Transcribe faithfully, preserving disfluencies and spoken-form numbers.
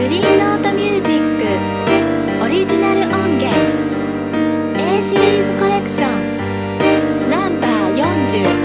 グリーンノートミュージックオリジナル音源 A シリーズコレクションナンバーよんじゅう